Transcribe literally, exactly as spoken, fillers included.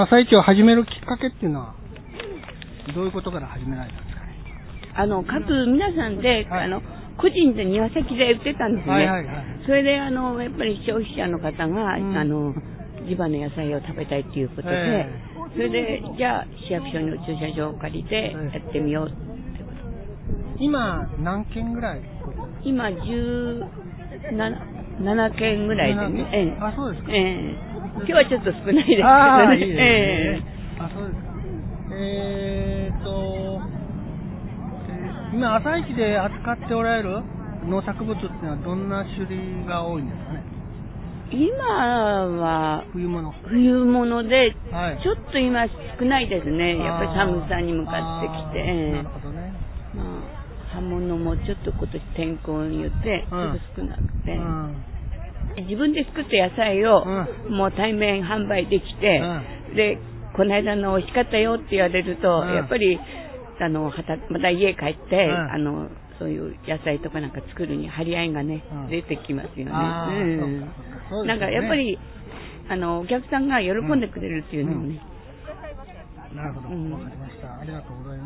朝市を始めるきっかけっていうのはどういうことから始められたんですかね。 あの各皆さんで、はい、あの個人で庭先で売ってたんですね、はいはいはい、それであのやっぱり消費者の方が、うん、あの地場の野菜を食べたいということで、えー、それでじゃあ市役所の駐車場を借りてやってみようってこと。 今何軒ぐらい？ 今じゅうななけんぐらいでね、えー、あ、そうですか、 えー、今日はちょっと少ないですけどね。 あ、いいですね、えー、あ、そうですか。えーと今朝市で扱っておられる農作物っていうのはどんな種類が多いんですかね。 今は冬物冬物で、 はい、 ちょっと今少ないですね。やっぱり寒さに向かってきて、 なるほどね。 まあ、葉物もちょっと今年天候によってちょっと少なくて、うんうん、自分で作った野菜を、うん、もう対面販売できて、うん、でこの間の美味しかったよって言われると、うん、やっぱりあのはたまた家帰って、うん、あのそういう野菜とかなんか作るに張り合いがね、うん、出てきますよね。うん、なんかやっぱりあのお客さんが喜んでくれるっていうのもね。 うんうん、なるほど、わかりました。ありがとうございます。